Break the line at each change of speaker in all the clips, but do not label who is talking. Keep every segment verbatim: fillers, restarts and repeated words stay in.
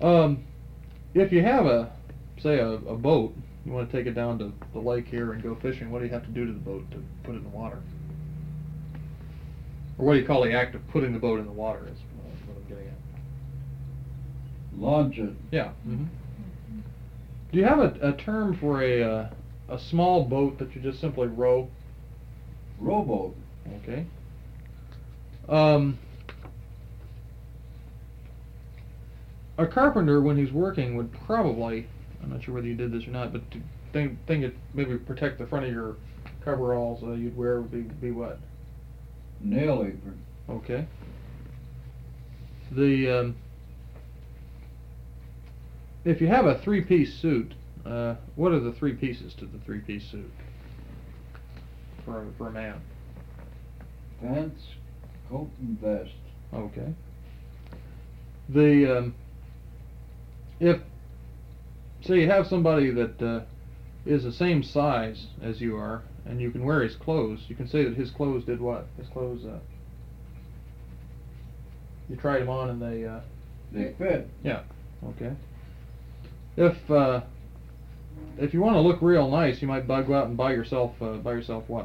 Um, if you have a, say a, a boat, you want to take it down to the lake here and go fishing, what do you have to do to the boat to put it in the water? Or what do you call the act of putting the boat in the water is what I'm getting at.
Launch it.
Yeah. Mm-hmm. Do you have a, a term for a, uh, a small boat that you just simply row?
Rowboat.
Okay. Um, a carpenter, when he's working, would probably, I'm not sure whether you did this or not, but to think, think it maybe protect the front of your coveralls uh, you'd wear would be, be what?
Nail apron.
Okay. The, um, if you have a three-piece suit, uh, what are the three pieces to the three-piece suit for a, for a man?
Pants, coat, and vest.
Okay. The um, if say you have somebody that uh, is the same size as you are, and you can wear his clothes, you can say that his clothes did what? His clothes. Uh, you tried them on and they. Uh,
They fit.
Yeah. Okay. If uh, if you want to look real nice, you might buy, go out and buy yourself uh, buy yourself what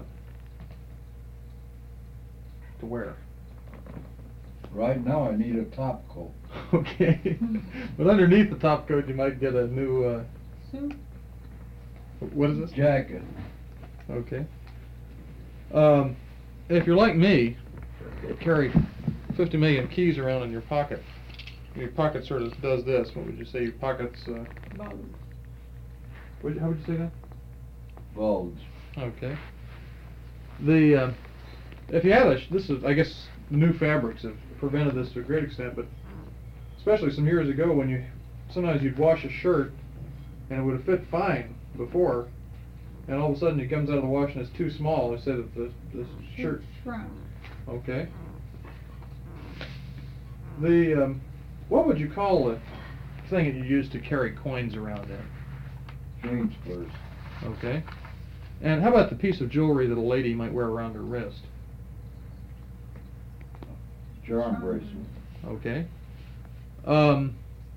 to wear.
Right now I need a top coat.
Okay. But underneath the top coat, you might get a new. Uh,
Suit?
what is this?
Jacket.
Okay. Um, if you're like me, you carry fifty million keys around in your pocket. Your pocket sort of does this. What would you say? Your pocket's. Uh, what, how would you say that?
Bulge.
Okay. The uh, if you had a, sh- this is, I guess, the new fabrics have prevented this to a great extent, but especially some years ago when you, sometimes you'd wash a shirt and it would have fit fine before, and all of a sudden it comes out of the wash and it's too small. They say that the, the shirt.
Shrunk.
Okay. The, um, what would you call the thing that you use to carry coins around in?
Change purse.
Okay. And how about the piece of jewelry that a lady might wear around her wrist?
Charm bracelet.
Okay. Um,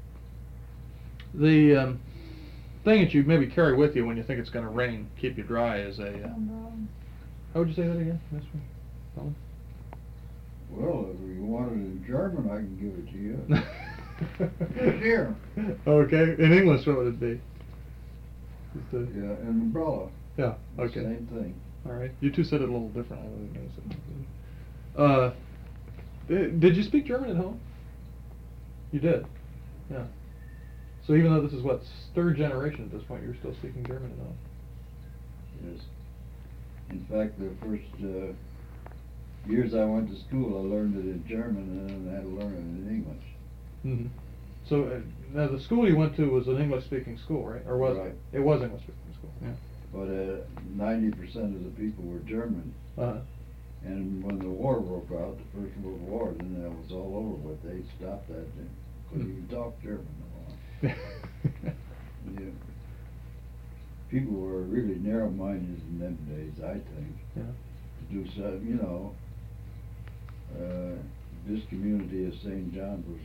the um, thing that you maybe carry with you when you think it's going to rain, keep you dry, is a. Uh, how would you say that again, Mister Cullen?
Well, if you want it in German, I can give it to you. Here.
Okay. In English, what would it be? Just a,
Yeah, an umbrella.
Yeah. Okay.
Same thing.
All right. You two said it a little different. I didn't notice it. Uh, di- did you speak German at home? You did. Yeah. So even though this is what, third generation at this point, you're still speaking German at home.
Yes. In fact, the first uh, years I went to school, I learned it in German, and then I had to learn it in English.
Mm-hmm. So uh, now the school you went to was an English-speaking school, right? Or was
Right.
it? It was English-speaking school. Yeah.
But uh, ninety percent of the people were German.
Uh-huh.
And when the war broke out, the First World War, then that was all over with. They stopped that. They couldn't even talk German no more. Yeah. People were really narrow-minded in them days, I think.
Yeah.
To do so, you know, uh, this community of Saint John was,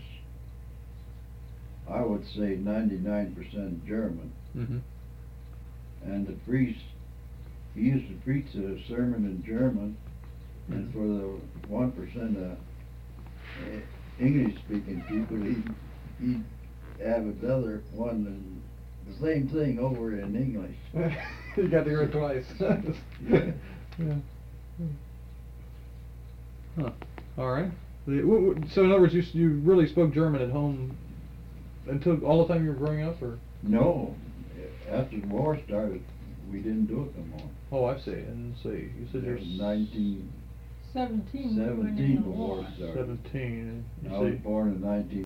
I would say, ninety-nine percent German.
Mm-hmm.
And the priest, he used to preach a sermon in German, and for the one percent of uh, English-speaking people, he'd, he'd have another one, and the same thing over in English.
You got to hear it twice.
Yeah.
Yeah. Huh. All right. The- w- w- So in other words, you s- you really spoke German at home until all the time you were growing up, or?
No, after the war started, we didn't do it no more.
Oh, I see. And see, you said
It
you're
was nineteen
Seventeen. we went in
seventeen
the
the war
war.
started.
seventeen. And
I
you
was
see.
born in nineteen